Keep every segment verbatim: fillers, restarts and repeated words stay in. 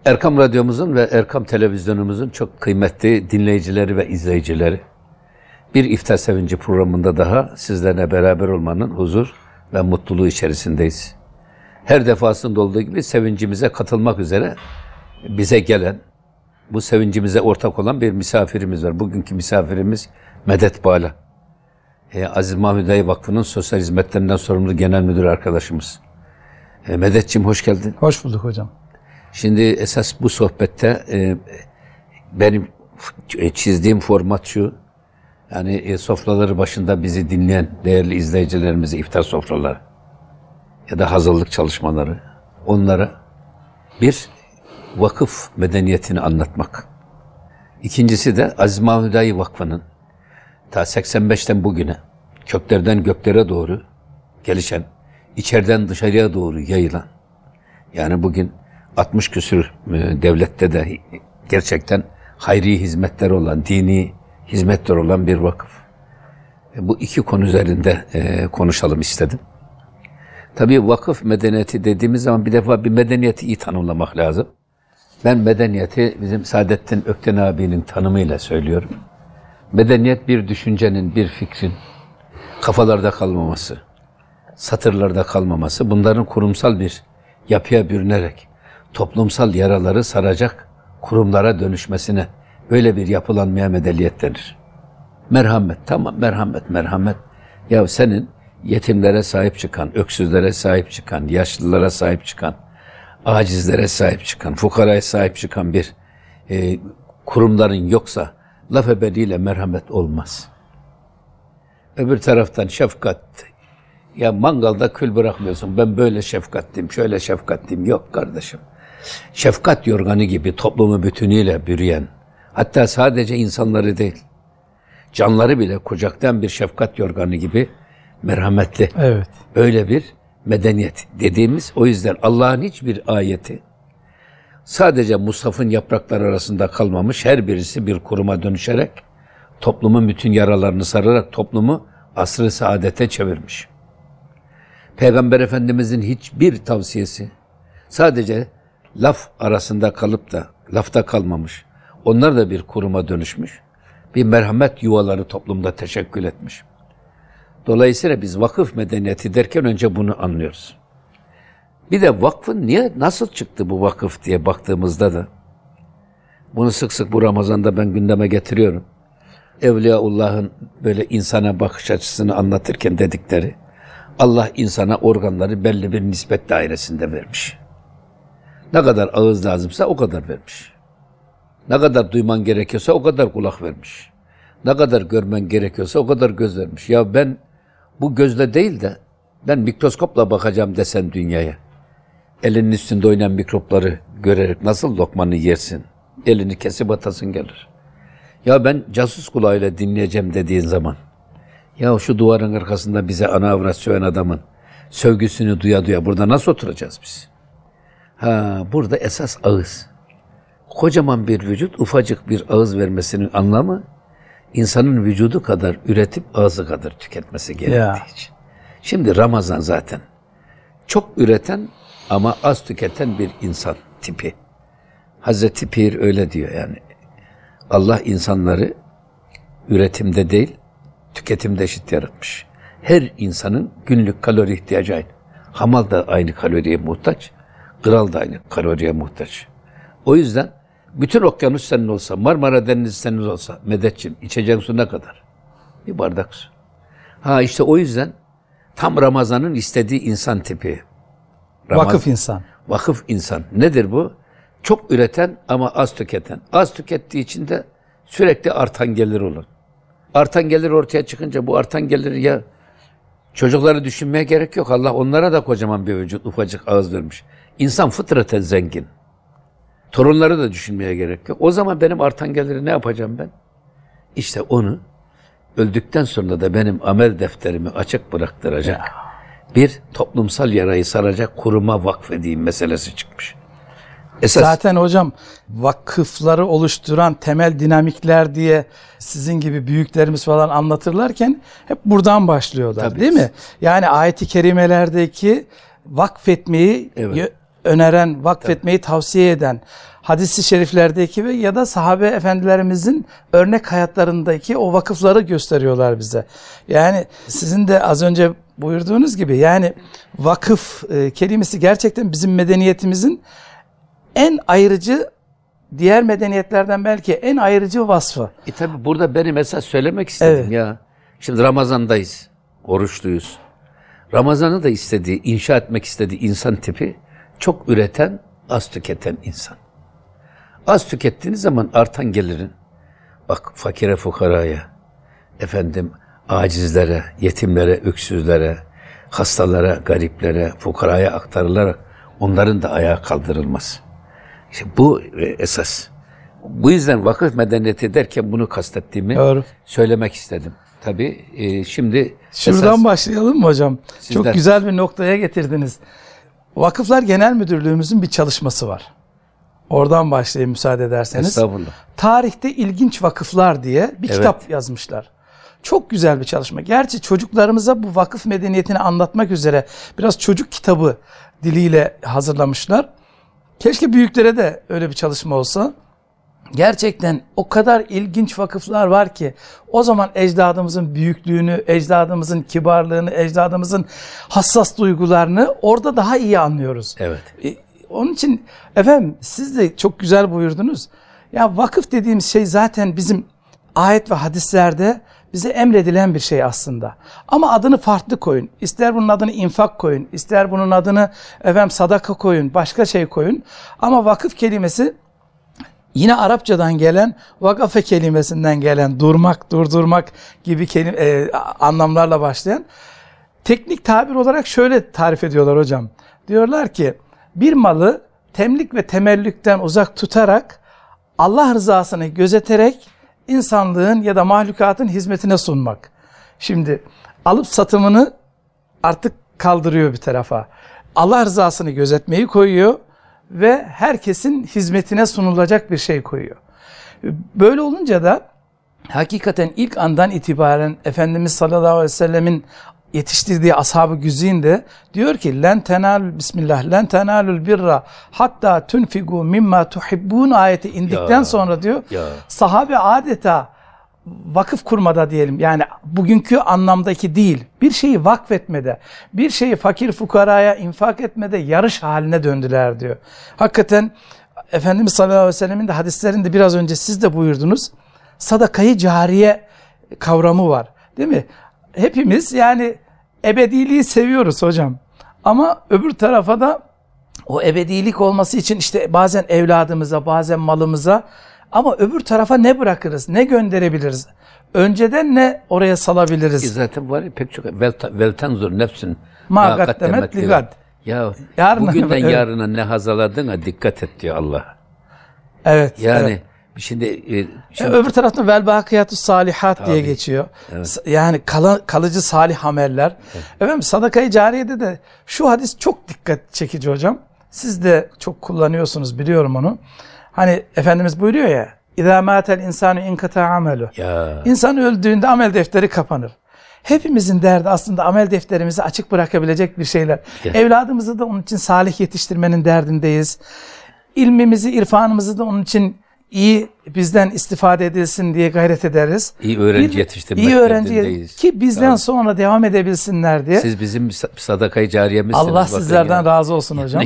Erkam Radyomuzun ve Erkam Televizyonumuzun çok kıymetli dinleyicileri ve izleyicileri, bir İftar Sevinci programında daha sizlerle beraber olmanın huzur ve mutluluğu içerisindeyiz. Her defasında olduğu gibi sevincimize katılmak üzere bize gelen, bu sevincimize ortak olan bir misafirimiz var. Bugünkü misafirimiz Medet Bağla. Ee, Aziz Mahmud Dayı Vakfı'nın sosyal hizmetlerinden sorumlu genel müdür arkadaşımız. Ee, Medetciğim hoş geldin. Hoş bulduk hocam. Şimdi esas bu sohbette e, benim çizdiğim format şu. Yani e, sofraları başında bizi dinleyen değerli izleyicilerimize iftar sofraları ya da hazırlık çalışmaları, onlara bir vakıf medeniyetini anlatmak. İkincisi de Aziz Mahmud Dayı Vakfı'nın ta seksen beşten bugüne köklerden göklere doğru gelişen, içeriden dışarıya doğru yayılan, yani bugün altmış küsur devlette de gerçekten hayri hizmetler olan, dini hizmetler olan bir vakıf. Bu iki konu üzerinde konuşalım istedim. Tabii vakıf medeniyeti dediğimiz zaman bir defa bir medeniyeti iyi tanımlamak lazım. Ben medeniyeti bizim Saadettin Ökten abinin tanımıyla söylüyorum. Medeniyet bir düşüncenin, bir fikrin kafalarda kalmaması, satırlarda kalmaması, bunların kurumsal bir yapıya bürünerek toplumsal yaraları saracak kurumlara dönüşmesine, böyle bir yapılanmaya medeniyet denir. Merhamet, tamam merhamet, merhamet. Ya senin yetimlere sahip çıkan, öksüzlere sahip çıkan, yaşlılara sahip çıkan, acizlere sahip çıkan, fukaraya sahip çıkan bir e, kurumların yoksa laf ebediyle merhamet olmaz. Öbür taraftan şefkat, ya mangalda kül bırakmıyorsun, ben böyle şefkatliyim, şöyle şefkatliyim, yok kardeşim. Şefkat yorganı gibi toplumu bütünüyle bürüyen, hatta sadece insanları değil, canları bile kucaktan bir şefkat yorganı gibi merhametli. Evet. Öyle bir medeniyet dediğimiz, o yüzden Allah'ın hiçbir ayeti sadece mushafın yaprakları arasında kalmamış, her birisi bir kuruma dönüşerek toplumun bütün yaralarını sararak toplumu asr-ı saadete çevirmiş. Peygamber Efendimizin hiçbir tavsiyesi sadece laf arasında kalıp da lafta kalmamış. Onlar da bir kuruma dönüşmüş. Bir merhamet yuvaları toplumda teşekkül etmiş. Dolayısıyla biz vakıf medeniyeti derken önce bunu anlıyoruz. Bir de vakfın niye, nasıl çıktı bu vakıf diye baktığımızda da bunu sık sık bu Ramazan'da ben gündeme getiriyorum. Evliyaullah'ın böyle insana bakış açısını anlatırken dedikleri, Allah insana organları belli bir nispet dairesinde vermiş. Ne kadar ağız lazımsa o kadar vermiş. Ne kadar duyman gerekiyorsa o kadar kulak vermiş. Ne kadar görmen gerekiyorsa o kadar göz vermiş. Ya ben bu gözle değil de ben mikroskopla bakacağım desen dünyaya. Elinin üstünde oynayan mikropları görerek nasıl lokmanı yersin? Elini kesip atasın gelir. Ya ben casus kulağıyla dinleyeceğim dediğin zaman, ya şu duvarın arkasında bize ana avrat söven adamın sövgüsünü duya duya burada nasıl oturacağız biz? Ha, burada esas ağız. Kocaman bir vücut, ufacık bir ağız vermesinin anlamı, insanın vücudu kadar üretip ağzı kadar tüketmesi gerektiği ya. için. Şimdi Ramazan zaten çok üreten ama az tüketen bir insan tipi. Hazreti Pir öyle diyor yani. Allah insanları üretimde değil, tüketimde eşit yaratmış. Her insanın günlük kalori ihtiyacı aynı. Hamal da aynı kaloriye muhtaç, kral da aynı kaloriye muhtaç. O yüzden bütün okyanus senin olsa, Marmara Denizi senin olsa, Medetciğim içeceğin su ne kadar? Bir bardak su. Ha işte o yüzden tam Ramazan'ın istediği insan tipi. Ramazan, vakıf insan. Vakıf insan. Nedir bu? Çok üreten ama az tüketen. Az tükettiği için de sürekli artan gelir olur. Artan gelir ortaya çıkınca bu artan gelir ya çocukları düşünmeye gerek yok. Allah onlara da kocaman bir vücut, ufacık ağız vermiş. İnsan fıtraten zengin. Torunları da düşünmeye gerek yok. O zaman benim artan geliri ne yapacağım ben? İşte onu öldükten sonra da benim amel defterimi açık bıraktıracak, ya. bir toplumsal yarayı saracak kuruma vakfedeyim meselesi çıkmış. Esas, zaten hocam vakıfları oluşturan temel dinamikler diye sizin gibi büyüklerimiz falan anlatırlarken hep buradan başlıyorlar. Tabii. Değil mi? Yani ayet-i kerimelerdeki vakfetmeyi evet. öneren, vakfetmeyi tavsiye eden, hadis-i şeriflerdeki ve ya da sahabe efendilerimizin örnek hayatlarındaki o vakıfları gösteriyorlar bize. Yani sizin de az önce buyurduğunuz gibi yani vakıf e, kelimesi gerçekten bizim medeniyetimizin en ayrıcı, diğer medeniyetlerden belki en ayrıcı vasfı. E tabi burada benim esas söylemek istedim Evet. ya. Şimdi Ramazan'dayız, oruçluyuz. Ramazan'ı da istediği, inşa etmek istediği insan tipi çok üreten, az tüketen insan. Az tükettiğiniz zaman artan gelirin, bak fakire fukaraya, efendim acizlere, yetimlere, öksüzlere, hastalara, gariplere, fukaraya aktarılarak onların da ayağa kaldırılması. İşte bu esas. Bu yüzden vakıf medeniyeti derken bunu kastettiğimi Doğru. söylemek istedim. Tabii e, şimdi Şuradan esas, başlayalım mı hocam? Sizden. Çok güzel bir noktaya getirdiniz. Vakıflar Genel Müdürlüğümüzün bir çalışması var. Oradan başlayayım müsaade ederseniz. Estağfurullah. Tarihte ilginç vakıflar diye bir Evet. kitap yazmışlar. Çok güzel bir çalışma. Gerçi çocuklarımıza bu vakıf medeniyetini anlatmak üzere biraz çocuk kitabı diliyle hazırlamışlar. Keşke büyüklere de öyle bir çalışma olsa. Gerçekten o kadar ilginç vakıflar var ki o zaman ecdadımızın büyüklüğünü, ecdadımızın kibarlığını, ecdadımızın hassas duygularını orada daha iyi anlıyoruz. Evet. E, onun için efendim siz de çok güzel buyurdunuz. Ya vakıf dediğimiz şey zaten bizim ayet ve hadislerde bize emredilen bir şey aslında. Ama adını farklı koyun. İster bunun adını infak koyun, ister bunun adını efendim sadaka koyun, başka şey koyun. Ama vakıf kelimesi yine Arapçadan gelen vakafe kelimesinden gelen durmak, durdurmak gibi kelime, e, anlamlarla başlayan teknik tabir olarak şöyle tarif ediyorlar hocam. Diyorlar ki bir malı temlik ve temellükten uzak tutarak Allah rızasını gözeterek insanlığın ya da mahlukatın hizmetine sunmak. Şimdi alıp satımını artık kaldırıyor bir tarafa. Allah rızasını gözetmeyi koyuyor ve herkesin hizmetine sunulacak bir şey koyuyor. Böyle olunca da hakikaten ilk andan itibaren Efendimiz sallallahu aleyhi ve sellemin yetiştirdiği ashab-ı güzin de diyor ki len tenalul bismillah len tenalul birra hatta tunfigu mimma tuhibbun ayeti indikten Ya, sonra diyor ya. sahabe adeta vakıf kurmada diyelim yani bugünkü anlamdaki değil bir şeyi vakfetmede bir şeyi fakir fukaraya infak etmede yarış haline döndüler diyor. Hakikaten Efendimiz sallallahu aleyhi ve sellemin de hadislerinde biraz önce siz de buyurdunuz sadakayı cariye kavramı var değil mi? Hepimiz yani ebediliği seviyoruz hocam ama öbür tarafa da o ebedilik olması için işte bazen evladımıza bazen malımıza ama öbür tarafa ne bırakırız, ne gönderebiliriz? Önceden ne oraya salabiliriz? E zaten var ya pek çok vel tenzur nefsin Ma gaddemet ligad. Ya Yarına- bugünden evet. yarına ne hazaladığına dikkat et diyor Allah. Evet. Yani evet. şimdi, e, şimdi E, öbür tarafta vel bakiyatus salihat diye Tabii. geçiyor. Evet. S- Yani kala- kalıcı salih ameller. Evet. Efendim sadakayı cariyede de şu hadis çok dikkat çekici hocam. Siz de çok kullanıyorsunuz biliyorum onu. Hani Efendimiz buyuruyor ya İzâ mâtel insânu inkatâ amelu. ya İnsan öldüğünde amel defteri kapanır. Hepimizin derdi aslında amel defterimizi açık bırakabilecek bir şeyler. Ya. Evladımızı da onun için salih yetiştirmenin derdindeyiz. İlmimizi, irfanımızı da onun için iyi bizden istifade edilsin diye gayret ederiz. iyi öğrenci Bir- yetiştirmek iyi öğrenci derdindeyiz. ki bizden Tabii. sonra devam edebilsinler diye. Siz bizim sadakayı cariyemizsiniz. Allah bakın sizlerden ya. razı olsun hocam.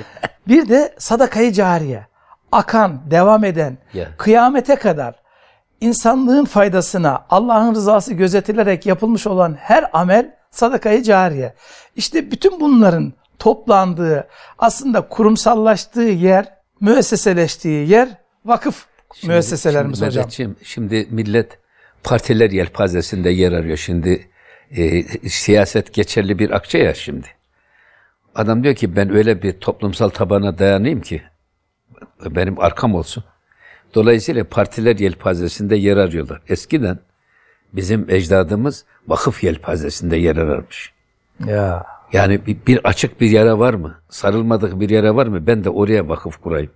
Bir de sadakayı cariye. Akan, devam eden, Ya. kıyamete kadar insanlığın faydasına Allah'ın rızası gözetilerek yapılmış olan her amel sadakayı cariye. İşte bütün bunların toplandığı, aslında kurumsallaştığı yer, müesseseleştiği yer vakıf Şimdi- müesseselerimiz şimdi hocam. Mehmetciğim, şimdi millet partiler yelpazesinde yer arıyor. Şimdi e, siyaset geçerli bir akçe ya şimdi. Adam diyor ki ben öyle bir toplumsal tabana dayanayım ki benim arkam olsun. Dolayısıyla partiler yelpazesinde yer arıyorlar. Eskiden bizim ecdadımız vakıf yelpazesinde yer ararmış. Ya. Yani bir, bir açık bir yere var mı? Sarılmadık bir yere var mı? Ben de oraya vakıf kurayım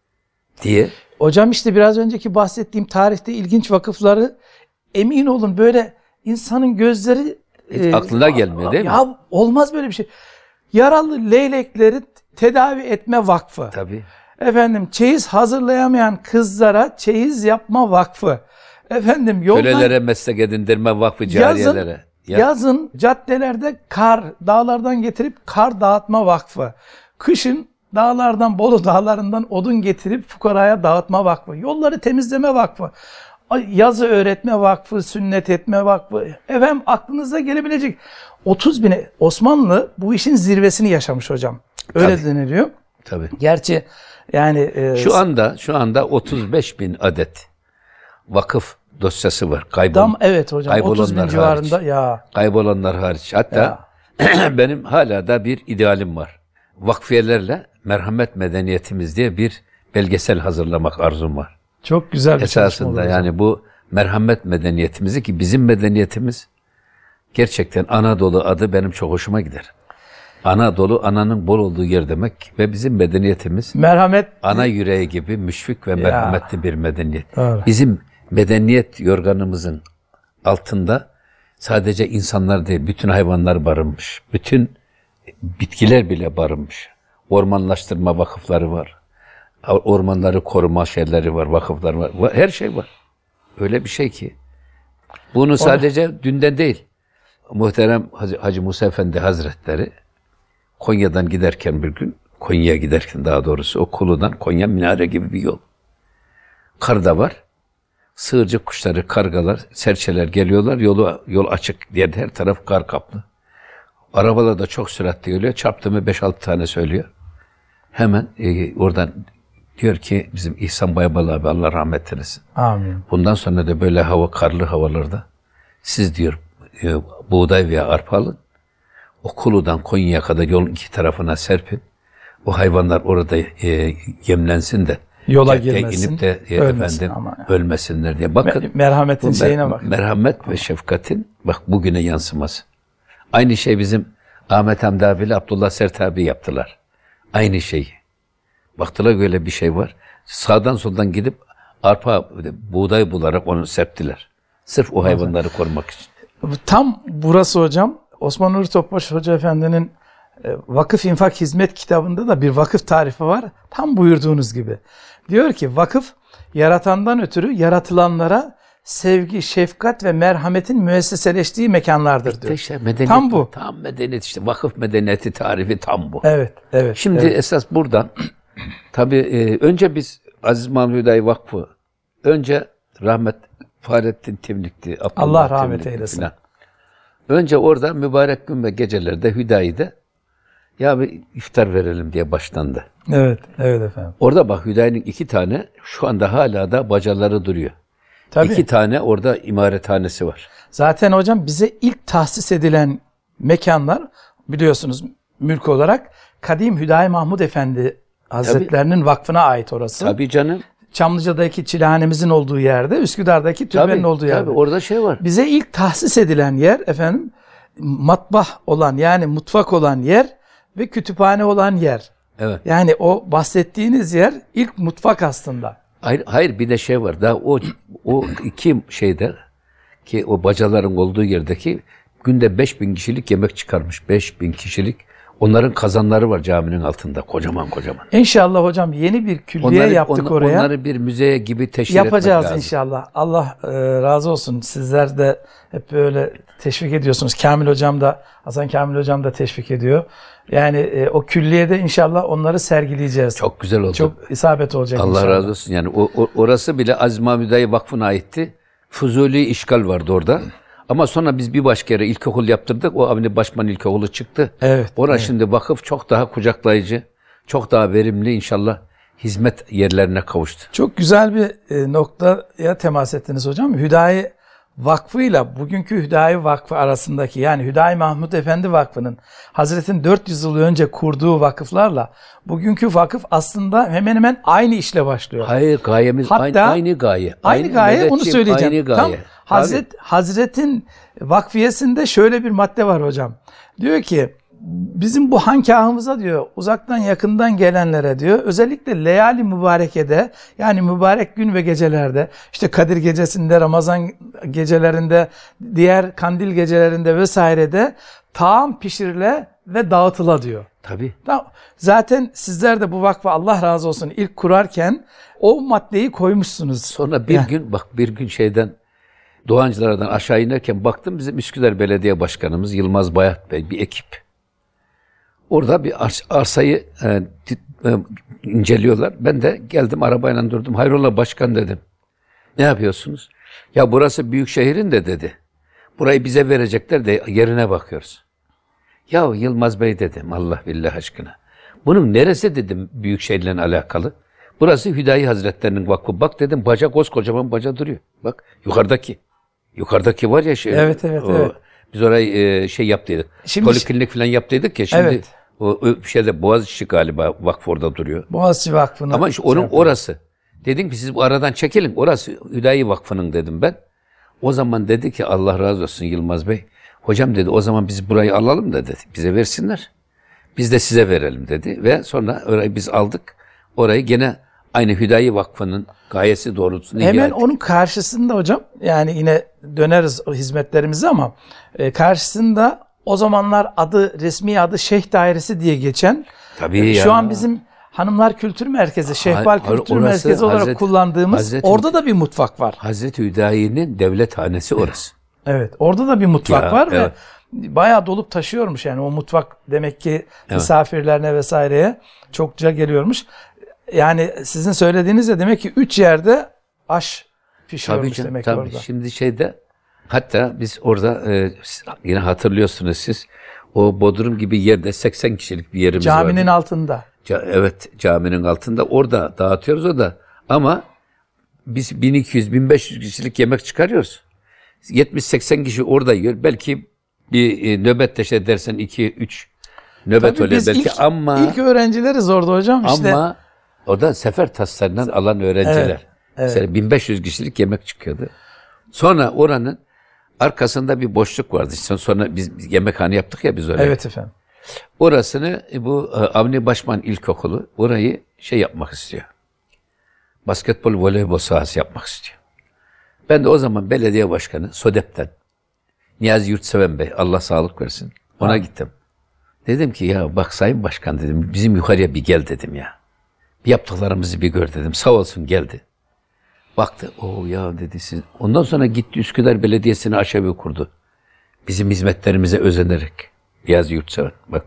diye. Hocam işte biraz önceki bahsettiğim tarihte ilginç vakıfları emin olun böyle insanın gözleri Hiç aklına gelmiyor değil mi? Ya olmaz böyle bir şey. Yaralı leylekleri tedavi etme vakfı. Tabii. Efendim çeyiz hazırlayamayan kızlara çeyiz yapma vakfı. Efendim yoldan Kölelere meslek edindirme vakfı, cariyelere. yazın, Ya. yazın caddelerde kar, dağlardan getirip kar dağıtma vakfı. Kışın dağlardan, Bolu dağlarından odun getirip fukaraya dağıtma vakfı. Yolları temizleme vakfı. Yazı öğretme vakfı, sünnet etme vakfı. Efendim aklınıza gelebilecek otuz bine. Osmanlı bu işin zirvesini yaşamış hocam. Öyle Tabii. deniliyor. Tabii. Gerçi yani e, Şu anda şu anda otuz beş bin adet vakıf dosyası var. Kaybol, tam evet hocam otuz bin kaybolanlar civarında hariç. ya. Kaybolanlar hariç. Hatta benim hala da bir idealim var. Vakfiyelerle merhamet medeniyetimiz diye bir belgesel hazırlamak arzum var. Çok güzel bir çalışma Esasında olur hocam. yani bu merhamet medeniyetimizi, ki bizim medeniyetimiz gerçekten Anadolu adı benim çok hoşuma gider. Anadolu, ananın bol olduğu yer demek ve bizim medeniyetimiz Merhamet ana yüreği gibi müşfik ve merhametli bir medeniyet. Doğru. Bizim medeniyet yorganımızın altında sadece insanlar değil, bütün hayvanlar barınmış. Bütün bitkiler bile barınmış. Ormanlaştırma vakıfları var. Ormanları koruma şeyleri var, vakıflar var. Her şey var. Öyle bir şey ki. Bunu sadece dünden değil. Muhterem Hacı, Hacı Musa Efendi Hazretleri Konya'dan giderken bir gün, Konya'ya giderken daha doğrusu, o Kulu'dan Konya minare gibi bir yol. Kar da var. Sığırcık kuşları, kargalar, serçeler geliyorlar. Yolu yol açık diye her taraf kar kaplı. Arabalar da çok süratli geliyor. Çarptı mı beş altı tane söylüyor. Hemen e, oradan diyor ki bizim İhsan Baybal abi, Allah rahmet eylesin. Amin. Bundan sonra da böyle hava, karlı havalarda siz diyor e, buğday veya arpa alın. O Kulu'dan Konya'ya kadar yolun iki tarafına serpin. O hayvanlar orada e, yemlensin de Yola de, girmesin, inip de e, ölmesin efendim ama. ölmesinler diye. Bakın Merhametin bu şeyine bak. Merhamet ve şefkatin bak bugüne yansıması. Aynı şey bizim Ahmet Hamdi abiyle Abdullah Sert abi yaptılar. Aynı şeyi. Baktılar böyle bir şey var. Sağdan soldan gidip arpa, buğday bularak onu serptiler. Sırf o hayvanları korumak için. Tam burası hocam. Osman Nuri Topbaş Hoca Efendi'nin e, Vakıf İnfak Hizmet kitabında da bir vakıf tarifi var. Tam buyurduğunuz gibi. Diyor ki vakıf yaratandan ötürü yaratılanlara sevgi, şefkat ve merhametin müesseseleştiği mekanlardır diyor. İşte medeniyet, tam bu. Tam medeniyet işte. Vakıf medeniyeti tarifi tam bu. Evet, evet. Şimdi evet. esas buradan tabii e, önce biz Aziz Mahmud Hüdayi Vakfı, önce rahmet Fahrettin Timlik'ti. Abdullah Allah rahmet Timlik'ti eylesin. Falan. Önce orada mübarek gün ve gecelerde Hüdayi'de ya bir iftar verelim diye başlandı. Evet, evet efendim. Orada bak Hüdayi'nin iki tane şu anda hala da bacaları duruyor. Tabii. İki tane orada imarethanesi var. Zaten hocam bize ilk tahsis edilen mekanlar biliyorsunuz mülk olarak Kadim Hüdayi Mahmud Efendi Hazretlerinin Tabii. vakfına ait orası. Tabii canım. Çamlıca'daki çilehanemizin olduğu yerde, Üsküdar'daki türbenin tabii, olduğu yerde. Tabii orada şey var. Bize ilk tahsis edilen yer efendim matbah olan yani mutfak olan yer ve kütüphane olan yer. Evet. Yani o bahsettiğiniz yer ilk mutfak aslında. Hayır, hayır bir de şey var. Daha o o iki şeyde ki o bacaların olduğu yerdeki günde beş bin kişilik yemek çıkarmış. Beş bin kişilik. Onların kazanları var caminin altında. Kocaman kocaman. İnşallah hocam yeni bir külliye onları, yaptık on, oraya. Onları bir müzeye gibi teşhir yapacağız etmek lazım. inşallah. Allah e, razı olsun. Sizler de hep böyle teşvik ediyorsunuz. Kamil hocam da, Hasan Kamil hocam da teşvik ediyor. Yani e, o külliyede inşallah onları sergileyeceğiz. Çok güzel oldu. Çok isabet olacak Allah inşallah. razı olsun. Yani o, o, orası bile Aziz Mahmud Hüdayi Vakfı'na aitti. Fuzuli işgal vardı orada. Ama sonra biz bir başka yere ilkokul yaptırdık. O Avni Başman İlkokulu çıktı. Evet. Orası evet. şimdi vakıf çok daha kucaklayıcı, çok daha verimli inşallah hizmet yerlerine kavuştu. Çok güzel bir e, noktaya temas ettiniz hocam. Hüdayi Vakfı ile bugünkü Hüdayi Vakfı arasındaki yani Hüdayi Mahmud Efendi Vakfı'nın Hazret'in dört yüz yıl önce kurduğu vakıflarla bugünkü vakıf aslında hemen hemen aynı işle başlıyor. Hayır gayemiz Hatta, aynı, aynı gaye. Aynı, aynı gaye onu söyleyeceğim. Aynı gaye. Tam Hazret, Hazret'in vakfiyesinde şöyle bir madde var hocam. Diyor ki bizim bu hankahımıza diyor uzaktan yakından gelenlere diyor özellikle leyali mübarekede yani mübarek gün ve gecelerde işte Kadir gecesinde, Ramazan gecelerinde, diğer kandil gecelerinde vesairede taam pişirile ve dağıtıla diyor. Tabii. Tamam. Zaten sizler de bu vakfı Allah razı olsun ilk kurarken o maddeyi koymuşsunuz. Sonra bir Yani. gün bak bir gün şeyden Doğancılar'dan aşağı inerken baktım bizim Üsküdar Belediye Başkanımız Yılmaz Bayat Bey bir ekip. Orada bir ars- arsayı e, e, inceliyorlar. Ben de geldim arabayla durdum. Hayrola başkan dedim. Ne yapıyorsunuz? Ya burası büyük şehrin de dedi. Burayı bize verecekler de yerine bakıyoruz. Ya Yılmaz Bey dedim Allah billah aşkına. Bunun neresi dedim büyük şehirle alakalı. Burası Hüdayi Hazretlerinin vakfı. Bak dedim baca koskocaman baca duruyor. Bak yukarıdaki. Yukarıdaki var ya şey. Evet evet o, evet. Biz orayı e, şey yaptıydık. Şimdi- Poliklinik falan yaptıydık ya şimdi. Evet. O, o şeyde Boğaziçi galiba vakf orada duruyor. Boğaziçi Vakfı'nın. Ama işte onun orası. Dedim ki siz bu aradan çekilin. Orası Hüdayi Vakfı'nın dedim ben. O zaman dedi ki Allah razı olsun Yılmaz Bey. Hocam dedi o zaman biz burayı alalım da dedi. Bize versinler. Biz de size verelim dedi. Ve sonra orayı biz aldık. Orayı gene aynı Hüdayi Vakfı'nın gayesi doğrultusunda ihya Hemen ettik. onun karşısında hocam yani yine döneriz o hizmetlerimize ama e, karşısında o zamanlar adı resmi adı Şeyh Dairesi diye geçen Tabii şu ya. an bizim Hanımlar Kültür Merkezi, Şehbal Ha- Kültür orası Merkezi olarak Hazreti- kullandığımız Hazreti- orada da bir mutfak var. Hazreti Hüdayi'nin devlet hanesi orası. Evet, orada da bir mutfak Ya, var evet. ve bayağı dolup taşıyormuş yani o mutfak demek ki misafirlerine vesaireye çokça geliyormuş. Yani sizin söylediğinizde demek ki üç yerde aş pişiyormuş Tabii canım, demek tabii. orada. Şimdi şeyde hatta biz orada e, yine hatırlıyorsunuz siz o Bodrum gibi yerde seksen kişilik bir yerimiz vardı. Caminin altında. Ca- evet caminin altında orada dağıtıyoruz o da ama biz bin iki yüz bin beş yüz kişilik yemek çıkarıyoruz. yetmiş seksen kişi orada yiyor. Belki bir e, nöbet teşe dersen iki üç nöbet Tabii oluyor biz belki ilk, ama ilk öğrencileriz orada hocam işte. ama o da sefer taslarından alan öğrenciler. Evet, evet. Mesela bin beş yüz kişilik yemek çıkıyordu. Sonra oranın arkasında bir boşluk vardı. İşte sonra biz, biz yemekhane yaptık ya biz oraya. Evet efendim. Orasını e, bu e, Avni Başman İlkokulu orayı şey yapmak istiyor. Basketbol, voleybol sahası yapmak istiyor. Ben de o zaman belediye başkanı SODEP'ten Niyazi Yurtseven Bey Allah sağlık versin. Ona Ha. gittim. Dedim ki ya bak Sayın Başkan dedim bizim yukarıya bir gel dedim ya. Bir yaptıklarımızı bir gör dedim. Sağ olsun geldi. Baktı. O ya dedi siz. Ondan sonra gitti Üsküdar Belediyesi'ne aşağı kurdu. Bizim hizmetlerimize özenerek. Niyazi Yurtseven. Bak.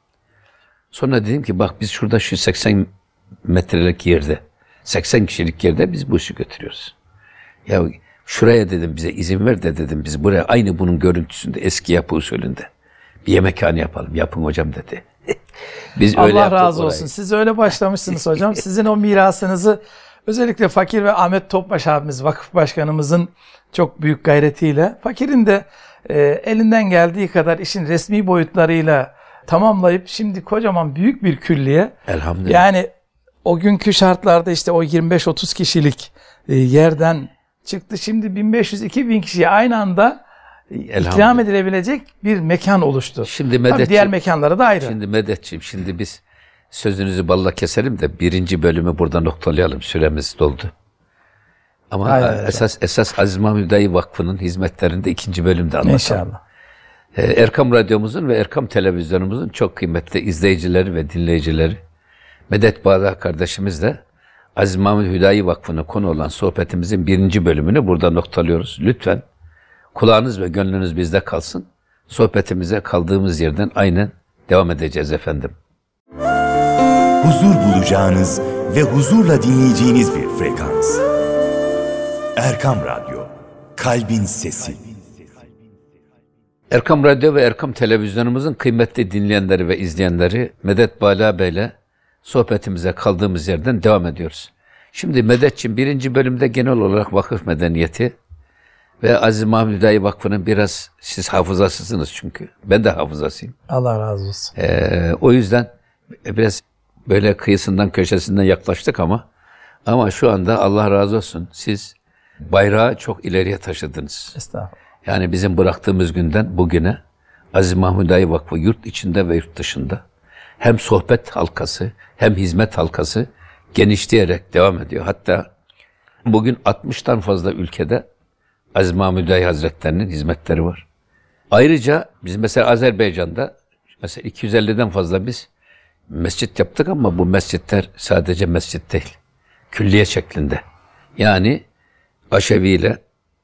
Sonra dedim ki bak biz şurada şu seksen metrelik yerde, seksen kişilik yerde biz bu işi götürüyoruz. Ya şuraya dedim bize izin ver de dedim biz buraya aynı bunun görüntüsünde eski yapı usulünde bir yemekhane yapalım. Yapın hocam dedi. Biz öyle Allah yaptık razı orayı. olsun. Siz öyle başlamışsınız hocam. Sizin o mirasınızı özellikle Fakir ve Ahmet Topbaş abimiz, vakıf başkanımızın çok büyük gayretiyle, Fakir'in de e, elinden geldiği kadar işin resmi boyutlarıyla tamamlayıp şimdi kocaman büyük bir külliye. Elhamdülillah. Yani o günkü şartlarda işte o yirmi beş otuz kişilik e, yerden çıktı. Şimdi bin beş yüz iki bin kişiye aynı anda e, ikram Elhamdülillah. edilebilecek bir mekan oluştu. Şimdi Tabii Medetçi, diğer mekanlara da ayrı. şimdi Medetçiğim, şimdi biz sözünüzü balla keselim de birinci bölümü burada noktalayalım. Süremiz doldu. Ama Aynen hocam. esas esas Aziz Mahmud Hüdayi Vakfı'nın hizmetlerinde ikinci bölümde anlatalım. İnşallah. Ee, Erkam Radyomuzun ve Erkam Televizyonumuzun çok kıymetli izleyicileri ve dinleyicileri Medet Bağda kardeşimiz de Aziz Mahmud Hüdayi Vakfı'na konu olan sohbetimizin birinci bölümünü burada noktalıyoruz. Lütfen kulağınız ve gönlünüz bizde kalsın. Sohbetimize kaldığımız yerden aynen devam edeceğiz efendim. Huzur bulacağınız ve huzurla dinleyeceğiniz bir frekans. Erkam Radyo, Kalbin Sesi. Erkam Radyo ve Erkam Televizyonumuzun kıymetli dinleyenleri ve izleyenleri Medet Bala Bey'le sohbetimize kaldığımız yerden devam ediyoruz. Şimdi Medetçiğim birinci bölümde genel olarak vakıf medeniyeti ve Aziz Mahmud Hüdayi Vakfı'nın biraz siz hafızasısınız çünkü. Ben de hafızasıyım. Allah razı olsun. Ee, o yüzden biraz böyle kıyısından köşesinden yaklaştık ama ama şu anda Allah razı olsun siz bayrağı çok ileriye taşıdınız. Estağfurullah. Yani bizim bıraktığımız günden bugüne Aziz Mahmud Hüdayi Vakfı yurt içinde ve yurt dışında hem sohbet halkası hem hizmet halkası genişleyerek devam ediyor. Hatta bugün altmıştan fazla ülkede Aziz Mahmud Hüdayi Hazretlerinin hizmetleri var. Ayrıca biz mesela Azerbaycan'da Mesela iki yüz elliden fazla biz mescit yaptık ama bu mescitler sadece mescit değil. Külliye şeklinde. Yani aşeviyle,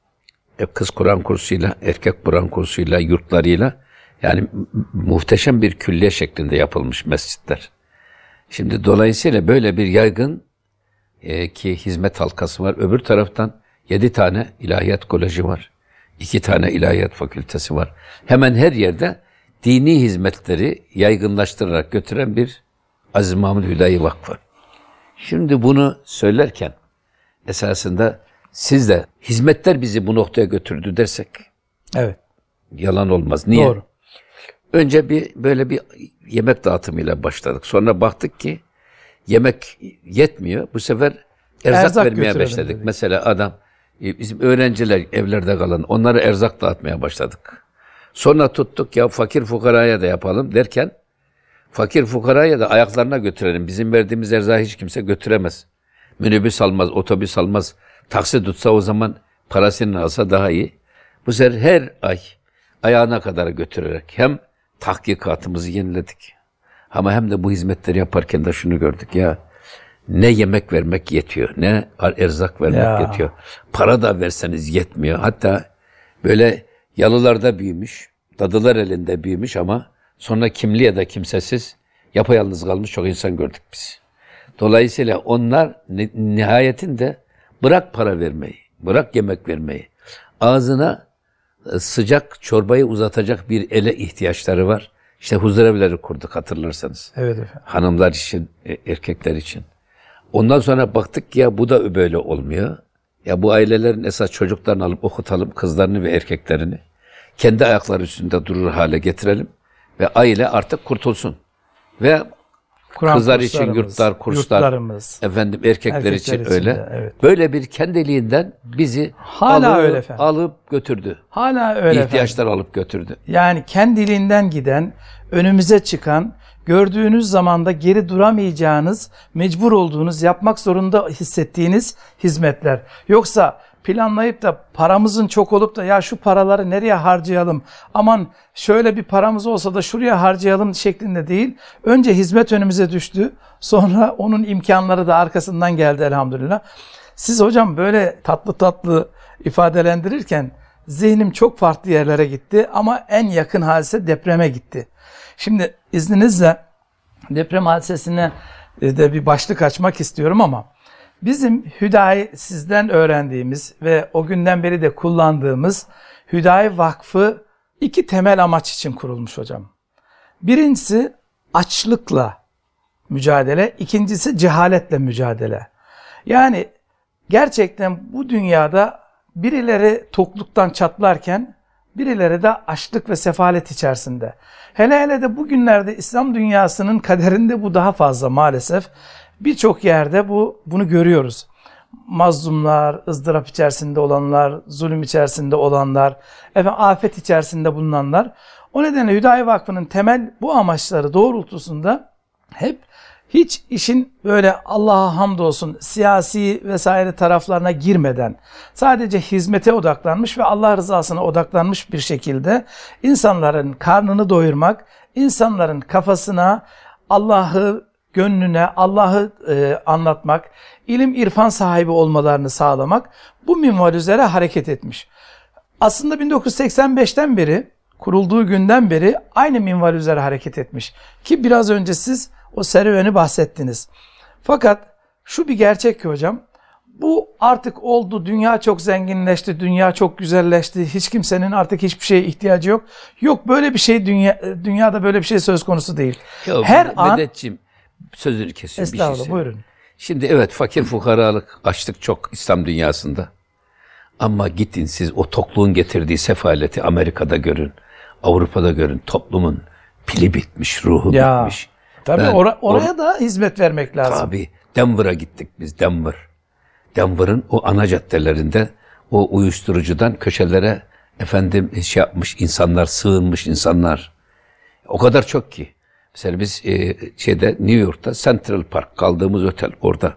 kız Kur'an kursuyla, erkek Kur'an kursuyla, yurtlarıyla yani muhteşem bir külliye şeklinde yapılmış mescitler. Şimdi dolayısıyla böyle bir yaygın e, ki hizmet halkası var. Öbür taraftan yedi tane ilahiyat koleji var. iki tane ilahiyat fakültesi var. Hemen her yerde dini hizmetleri yaygınlaştırarak götüren bir Aziz Mahmud Hüdayi Vakfı. Şimdi bunu söylerken esasında siz de hizmetler bizi bu noktaya götürdü dersek Evet. yalan olmaz. Niye? Doğru. Önce bir böyle bir yemek dağıtımıyla başladık. Sonra baktık ki yemek yetmiyor. Bu sefer erzak, Erzak vermeye götürelim başladık. dedik. Mesela adam, bizim öğrenciler evlerde kalan, onlara erzak dağıtmaya başladık. Sonra tuttuk ya fakir fukaraya da yapalım derken, fakir fukaraya da ayaklarına götürelim. Bizim verdiğimiz erzağı hiç kimse götüremez. Minibüs almaz, otobüs almaz. Taksi tutsa o zaman parasını alsa daha iyi. Bu sefer her ay ayağına kadar götürerek hem tahkikatımızı yeniledik. Ama hem de bu hizmetleri yaparken de şunu gördük ya, ne yemek vermek yetiyor, ne erzak vermek Ya. yetiyor. Para da verseniz yetmiyor. Hatta böyle yalılarda büyümüş, dadılar elinde büyümüş ama sonra kimli ya da kimsesiz, yapayalnız kalmış çok insan gördük biz. Dolayısıyla onlar nihayetinde bırak para vermeyi, bırak yemek vermeyi, ağzına sıcak çorbayı uzatacak bir ele ihtiyaçları var. İşte huzurevleri kurduk hatırlarsanız. Evet efendim. Hanımlar için, erkekler için. Ondan sonra baktık ki ya bu da böyle olmuyor. Ya bu ailelerin esas çocuklarını alıp okutalım, kızlarını ve erkeklerini. Kendi ayakları üstünde durur hale getirelim. Ve aile artık kurtulsun. Ve Kur'an kızlar için kurslarımız, yurtlar, kurslar, yurtlarımız, efendim erkekler, erkekler için, için öyle. de, evet. Böyle bir kendiliğinden bizi Hala alıp, öyle efendim. alıp götürdü. Hala öyle İhtiyaçlar efendim. alıp götürdü. Yani kendiliğinden giden, önümüze çıkan, gördüğünüz zamanda geri duramayacağınız, mecbur olduğunuz, yapmak zorunda hissettiğiniz hizmetler. Yoksa planlayıp da paramızın çok olup da ya şu paraları nereye harcayalım, aman şöyle bir paramız olsa da şuraya harcayalım şeklinde değil. Önce hizmet önümüze düştü, sonra onun imkanları da arkasından geldi elhamdülillah. Siz hocam böyle tatlı tatlı ifadelendirirken zihnim çok farklı yerlere gitti ama en yakın hadise depreme gitti. Şimdi izninizle deprem hadisesine de bir başlık açmak istiyorum ama bizim Hüdayi sizden öğrendiğimiz ve o günden beri de kullandığımız Hüdayi Vakfı iki temel amaç için kurulmuş hocam. Birincisi açlıkla mücadele, ikincisi cehaletle mücadele. Yani gerçekten bu dünyada birileri tokluktan çatlarken birileri de açlık ve sefalet içerisinde. Hele hele de bugünlerde İslam dünyasının kaderinde bu daha fazla maalesef. Birçok yerde bu bunu görüyoruz. Mazlumlar, ızdırap içerisinde olanlar, zulüm içerisinde olanlar, efendim, afet içerisinde bulunanlar. O nedenle Hüdayi Vakfı'nın temel bu amaçları doğrultusunda hep hiç işin böyle Allah'a hamdolsun siyasi vesaire taraflarına girmeden sadece hizmete odaklanmış ve Allah rızasına odaklanmış bir şekilde insanların karnını doyurmak, insanların kafasına Allah'ı, gönlüne Allah'ı e, anlatmak, ilim irfan sahibi olmalarını sağlamak bu minval üzere hareket etmiş. Aslında bin dokuz yüz seksen beşten beri, kurulduğu günden beri aynı minval üzere hareket etmiş. Ki biraz önce siz o serüveni bahsettiniz. Fakat şu bir gerçek ki hocam, bu artık oldu, dünya çok zenginleşti, dünya çok güzelleşti, hiç kimsenin artık hiçbir şeye ihtiyacı yok. Yok, böyle bir şey dünya, dünyada böyle bir şey söz konusu değil. Ya, Her an... Medetciğim, sözünü kesiyorum. Estağfurullah, bir şey buyurun. Şimdi evet, fakir fukaralık, açlık çok İslam dünyasında. Ama gidin siz o tokluğun getirdiği sefaleti Amerika'da görün, Avrupa'da görün. Toplumun pili bitmiş, ruhu Ya, bitmiş. Tabii Ben or- oraya or- da hizmet vermek lazım. Tabii. Denver'a gittik biz, Denver. Denver'ın o ana caddelerinde o uyuşturucudan köşelere efendim şey yapmış insanlar, sığınmış insanlar. O kadar çok ki. Mesela biz e, şeyde New York'ta Central Park kaldığımız otel orada.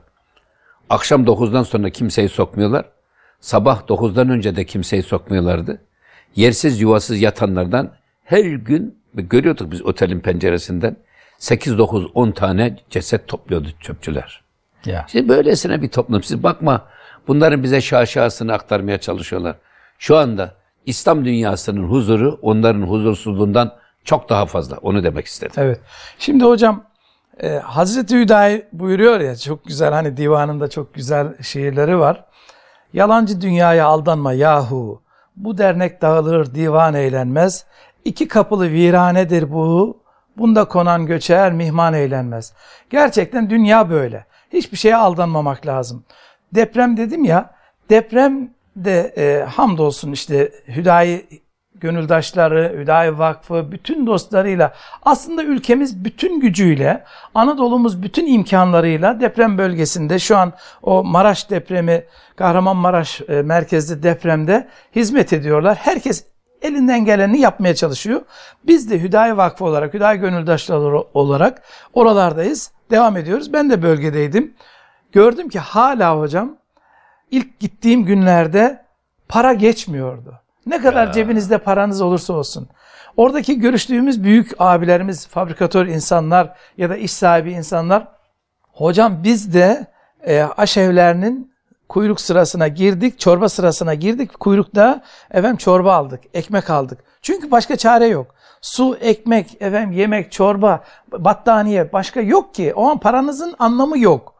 Akşam dokuzdan sonra kimseyi sokmuyorlar. Sabah dokuzdan önce de kimseyi sokmuyorlardı. Yersiz yuvasız yatanlardan her gün görüyorduk biz otelin penceresinden sekiz dokuz on tane ceset topluyordu çöpçüler. Ya. Şimdi böylesine bir toplum. Siz bakma, bunların bize şaşasını aktarmaya çalışıyorlar. Şu anda İslam dünyasının huzuru onların huzursuzluğundan çok daha fazla. Onu demek istedim. Evet. Şimdi hocam e, Hazreti Hüdayi buyuruyor ya, çok güzel, hani divanında çok güzel şiirleri var. Yalancı dünyaya aldanma yahu, bu dernek dağılır divan eğlenmez. İki kapılı viranedir bu, bunda konan göçer mihman eğlenmez. Gerçekten dünya böyle. Hiçbir şeye aldanmamak lazım. Deprem dedim ya, deprem de e, hamdolsun işte Hüdayi gönüldaşları, Hüdayi Vakfı, bütün dostlarıyla, aslında ülkemiz bütün gücüyle, Anadolu'muz bütün imkanlarıyla deprem bölgesinde şu an o Maraş depremi, Kahramanmaraş e, merkezli depremde hizmet ediyorlar. Herkes elinden geleni yapmaya çalışıyor. Biz de Hüdayi Vakfı olarak, Hüdayi gönüldaşları olarak oralardayız, devam ediyoruz. Ben de bölgedeydim. Gördüm ki hala hocam ilk gittiğim günlerde para geçmiyordu. Ne kadar ya. Cebinizde paranız olursa olsun. Oradaki görüştüğümüz büyük abilerimiz, fabrikatör insanlar ya da iş sahibi insanlar, hocam biz de e, aşevlerinin kuyruk sırasına girdik, çorba sırasına girdik, kuyrukta efendim çorba aldık, ekmek aldık. Çünkü başka çare yok. Su, ekmek, efendim yemek, çorba, battaniye, başka yok ki. O an paranızın anlamı yok.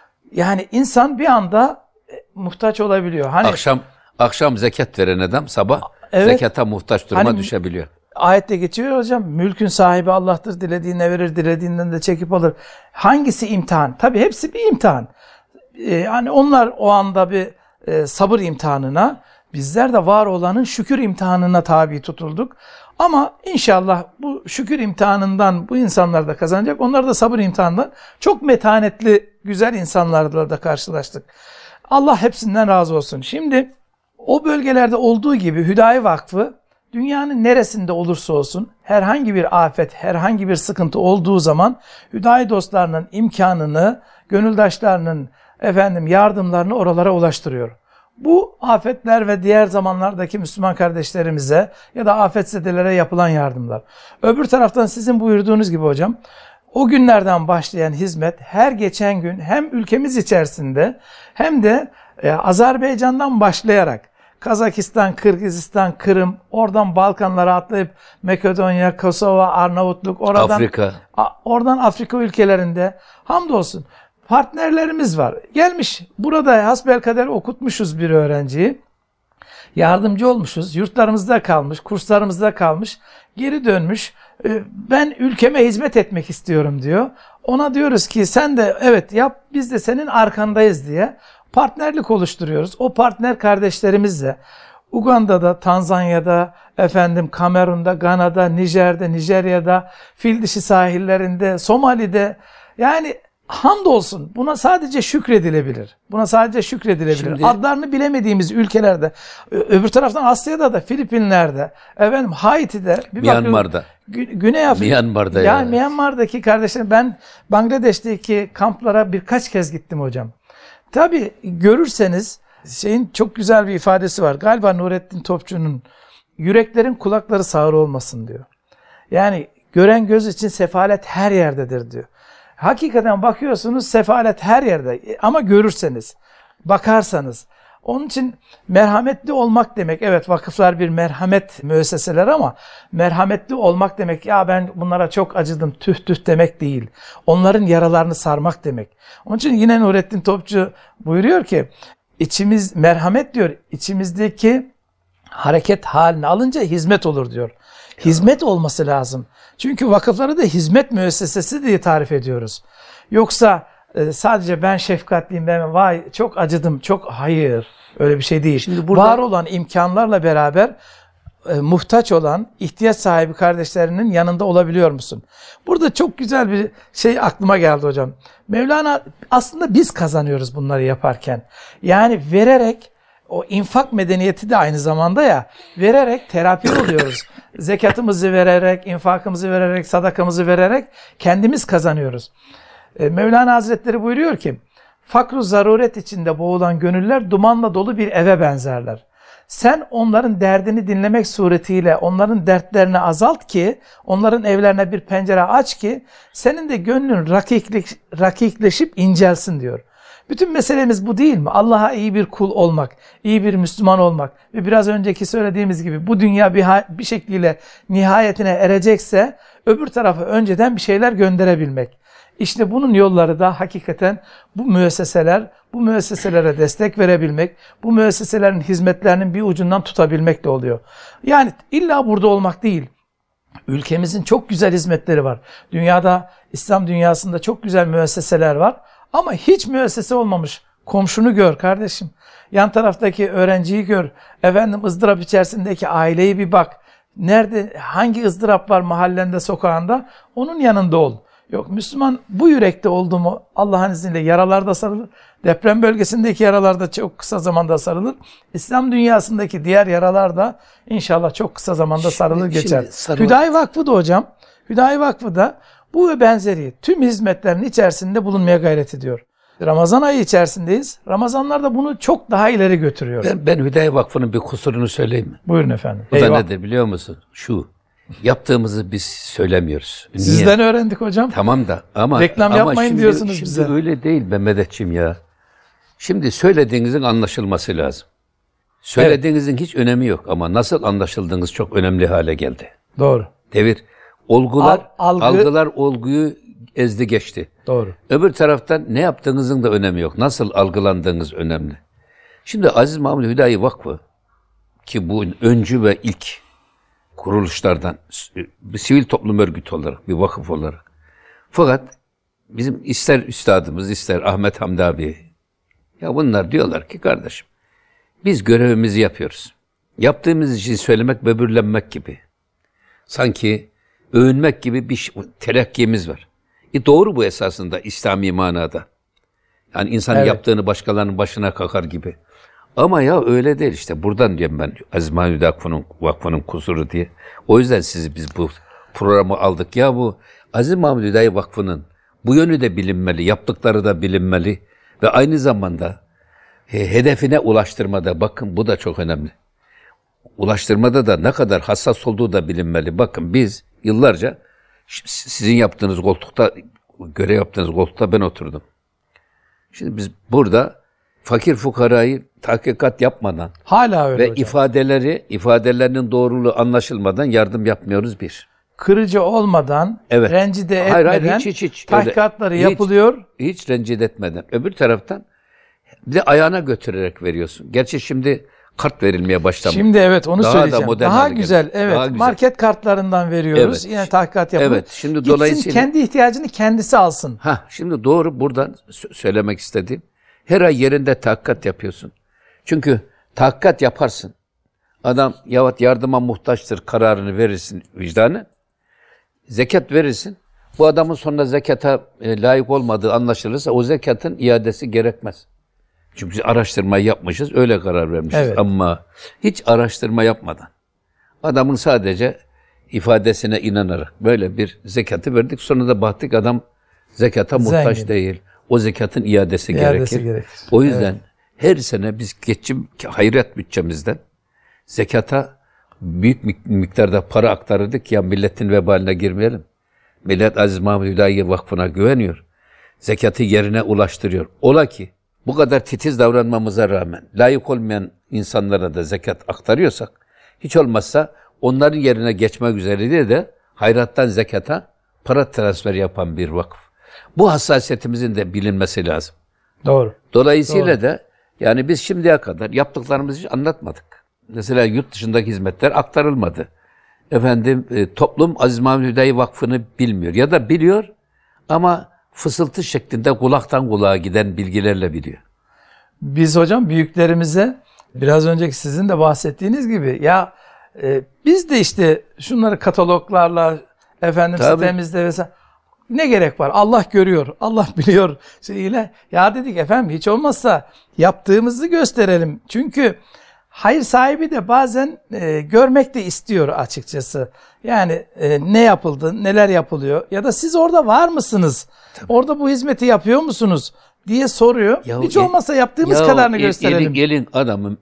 Yani insan bir anda e, muhtaç olabiliyor. Hani akşam akşam zekat veren adam sabah evet, zekata muhtaç duruma hani, düşebiliyor. Ayette geçiyor hocam. Mülkün sahibi Allah'tır. Dilediğine verir, dilediğinden de çekip alır. Hangisi imtihan? Tabii hepsi bir imtihan. Ee, yani onlar o anda bir e, sabır imtihanına, bizler de var olanın şükür imtihanına tabi tutulduk. Ama inşallah bu şükür imtihanından bu insanlar da kazanacak. Onlar da sabır imtihanından çok metanetli, güzel insanlarla da karşılaştık. Allah hepsinden razı olsun. Şimdi o bölgelerde olduğu gibi Hüdayi Vakfı dünyanın neresinde olursa olsun herhangi bir afet, herhangi bir sıkıntı olduğu zaman Hüdayi dostlarının imkanını, gönüldaşlarının efendim yardımlarını oralara ulaştırıyor. Bu afetler ve diğer zamanlardaki Müslüman kardeşlerimize ya da afetzedelere yapılan yardımlar. Öbür taraftan sizin buyurduğunuz gibi hocam, o günlerden başlayan hizmet her geçen gün hem ülkemiz içerisinde hem de e, Azerbaycan'dan başlayarak Kazakistan, Kırgızistan, Kırım, oradan Balkanlara atlayıp Makedonya, Kosova, Arnavutluk, oradan Afrika. A, oradan Afrika ülkelerinde hamdolsun partnerlerimiz var. Gelmiş burada hasbelkader okutmuşuz bir öğrenciyi. Yardımcı olmuşuz. Yurtlarımızda kalmış, kurslarımızda kalmış. Geri dönmüş. Ben ülkeme hizmet etmek istiyorum diyor. Ona diyoruz ki sen de evet yap, biz de senin arkandayız diye partnerlik oluşturuyoruz. O partner kardeşlerimizle Uganda'da, Tanzanya'da, efendim Kamerun'da, Gana'da, Nijer'de, Nijerya'da, Fil Dişi sahillerinde, Somali'de, yani hamdolsun buna sadece şükredilebilir. Buna sadece şükredilebilir. Şimdi, adlarını bilemediğimiz ülkelerde, öbür taraftan Asya'da da, Filipinler'de, efendim Haiti'de, bir Myanmar'da. Gü- Güney Afrika. Myanmar'da ya. Yani. Myanmar'daki kardeşlerim, ben Bangladeş'teki kamplara birkaç kez gittim hocam. Tabii görürseniz şeyin çok güzel bir ifadesi var. Galiba Nurettin Topçu'nun yüreklerin kulakları sağır olmasın diyor. Yani gören göz için sefalet her yerdedir diyor. Hakikaten bakıyorsunuz sefalet her yerde ama görürseniz, bakarsanız. Onun için merhametli olmak demek, evet vakıflar bir merhamet müesseseleri ama merhametli olmak demek ya ben bunlara çok acıdım tüh tüh demek değil. Onların yaralarını sarmak demek. Onun için yine Nurettin Topçu buyuruyor ki içimiz merhamet diyor, içimizdeki hareket halini alınca hizmet olur diyor. Hizmet olması lazım. Çünkü vakıfları da hizmet müessesesi diye tarif ediyoruz. Yoksa e, sadece ben şefkatliyim, ben vay çok acıdım, çok hayır. Öyle bir şey değil. Şimdi burada var olan imkanlarla beraber e, muhtaç olan, ihtiyaç sahibi kardeşlerinin yanında olabiliyor musun? Burada çok güzel bir şey aklıma geldi hocam. Mevlana aslında biz kazanıyoruz bunları yaparken. Yani vererek, o infak medeniyeti de aynı zamanda ya, vererek terapi oluyoruz. Zekatımızı vererek, infakımızı vererek, sadakamızı vererek kendimiz kazanıyoruz. E, Mevlana Hazretleri buyuruyor ki, fakr-ı zaruret içinde boğulan gönüller dumanla dolu bir eve benzerler. Sen onların derdini dinlemek suretiyle onların dertlerini azalt ki, onların evlerine bir pencere aç ki, senin de gönlün rakikleş, rakikleşip incelsin diyor. Bütün meselemiz bu değil mi? Allah'a iyi bir kul olmak, iyi bir Müslüman olmak ve biraz önceki söylediğimiz gibi bu dünya bir, bir şekliyle nihayetine erecekse öbür tarafa önceden bir şeyler gönderebilmek. İşte bunun yolları da hakikaten bu müesseseler, bu müesseselere destek verebilmek, bu müesseselerin hizmetlerinin bir ucundan tutabilmekle oluyor. Yani illa burada olmak değil. Ülkemizin çok güzel hizmetleri var. Dünyada, İslam dünyasında çok güzel müesseseler var. Ama hiç müessese olmamış. Komşunu gör kardeşim. Yan taraftaki öğrenciyi gör. Efendim ızdırap içerisindeki aileyi bir bak. Nerede, hangi ızdırap var mahallende, sokağında? Onun yanında ol. Yok, Müslüman bu yürekte oldu mu Allah'ın izniyle yaralarda sarılır. Deprem bölgesindeki yaralarda çok kısa zamanda sarılır. İslam dünyasındaki diğer yaralar da inşallah çok kısa zamanda sarılır şimdi, geçer. Şimdi sarılır. Hüdayi Vakfı da hocam, Hüdayi Vakfı da bu ve benzeri tüm hizmetlerin içerisinde bulunmaya gayret ediyor. Ramazan ayı içerisindeyiz. Ramazanlarda bunu çok daha ileri götürüyor. Ben, ben Hüdayi Vakfı'nın bir kusurunu söyleyeyim mi? Buyurun efendim. Bu Eyvah. da nedir biliyor musun? Şu, yaptığımızı biz söylemiyoruz. Niye? Sizden öğrendik hocam. Tamam da ama reklam ama yapmayın şimdi, diyorsunuz şimdi bize. Öyle değil Mehmetciğim ya. Şimdi söylediğinizin anlaşılması lazım. Söylediğinizin evet. hiç önemi yok ama nasıl anlaşıldığınız çok önemli hale geldi. Doğru. Devir. Olgular, Al, algı, algılar olguyu ezdi geçti. Doğru. Öbür taraftan ne yaptığınızın da önemi yok. Nasıl algılandığınız önemli. Şimdi Aziz Mahmud Hüdayi Vakfı ki bu öncü ve ilk kuruluşlardan bir sivil toplum örgütü olarak, bir vakıf olarak. Fakat bizim ister üstadımız, ister Ahmet Hamdi abi, ya bunlar diyorlar ki kardeşim, biz görevimizi yapıyoruz. Yaptığımız işi söylemek, böbürlenmek gibi. Sanki övünmek gibi bir telakkimiz var. E doğru bu esasında İslami manada. Yani insan evet. yaptığını başkalarının başına kakar gibi. Ama ya öyle değil işte. Buradan diyorum ben Aziz Mahmud Hüdayi Vakfı'nın, Vakfı'nın kusuru diye. O yüzden sizi biz bu programı aldık. Ya bu Aziz Mahmud Hüdayi Vakfı'nın bu yönü de bilinmeli, yaptıkları da bilinmeli ve aynı zamanda he, hedefine ulaştırmada bakın bu da çok önemli. Ulaştırmada da ne kadar hassas olduğu da bilinmeli. Bakın biz yıllarca sizin yaptığınız koltukta, görev yaptığınız koltukta ben oturdum. Şimdi biz burada fakir fukarayı tahkikat yapmadan hala öyle ve hocam. ifadeleri, ifadelerinin doğruluğu anlaşılmadan yardım yapmıyoruz bir. Kırıcı olmadan, evet. rencide hayır, etmeden hayır, hiç, hiç, hiç. tahkikatları Hiç, yapılıyor. Hiç rencide etmeden. Öbür taraftan bir de ayağına götürerek veriyorsun. Gerçi şimdi kart verilmeye başlamış. Şimdi evet onu daha söyleyeceğim. Da daha güzel, geldi. evet. Daha güzel. Market kartlarından veriyoruz. Evet. Yine tahkikat yapılır. Evet. Şimdi Gitsin dolayısıyla kendi ihtiyacını kendisi alsın. Ha, şimdi doğru buradan söylemek istediğim. Her ay yerinde tahkikat yapıyorsun. Çünkü tahkikat yaparsın. Adam yahut yardıma muhtaçtır kararını verirsin vicdanı. Zekat verirsin. Bu adamın sonunda zekata e, layık olmadığı anlaşılırsa o zekatın iadesi gerekmez. Çünkü biz araştırma yapmışız, öyle karar vermişiz. Evet. Ama hiç araştırma yapmadan adamın sadece ifadesine inanarak böyle bir zekatı verdik. Sonra da baktık adam zekata muhtaç Zengin. değil. O zekatın iadesi, İadesi gerekir. gerekir. O yüzden Evet. her sene biz geçim hayret bütçemizden zekata büyük miktarda para aktarırdık ya milletin vebaline girmeyelim. Millet Aziz Mahmud Hüdayi Vakfı'na güveniyor. Zekatı yerine ulaştırıyor. Ola ki bu kadar titiz davranmamıza rağmen layık olmayan insanlara da zekat aktarıyorsak hiç olmazsa onların yerine geçmek üzere diye de hayrattan zekata para transferi yapan bir vakıf. Bu hassasiyetimizin de bilinmesi lazım. Doğru. Dolayısıyla Doğru. da yani biz şimdiye kadar yaptıklarımızı hiç anlatmadık. Mesela yurt dışındaki hizmetler aktarılmadı. Efendim e, toplum Aziz Mahmud Hüdayi Vakfı'nı bilmiyor ya da biliyor ama fısıltı şeklinde kulaktan kulağa giden bilgilerle biliyor. Biz hocam büyüklerimize biraz önceki sizin de bahsettiğiniz gibi ya e, biz de işte şunları kataloglarla efendim Tabii. sitemizde vesaire ne gerek var? Allah görüyor, Allah biliyor şeyiyle. Ya dedik efendim hiç olmazsa yaptığımızı gösterelim. Çünkü hayır sahibi de bazen e, görmek de istiyor açıkçası. Yani e, ne yapıldı, neler yapılıyor ya da siz orada var mısınız? Tabii. Orada bu hizmeti yapıyor musunuz diye soruyor. Ya, Hiç olmazsa yaptığımız ya, kadarını el, gösterelim. Gelin, gelin adamın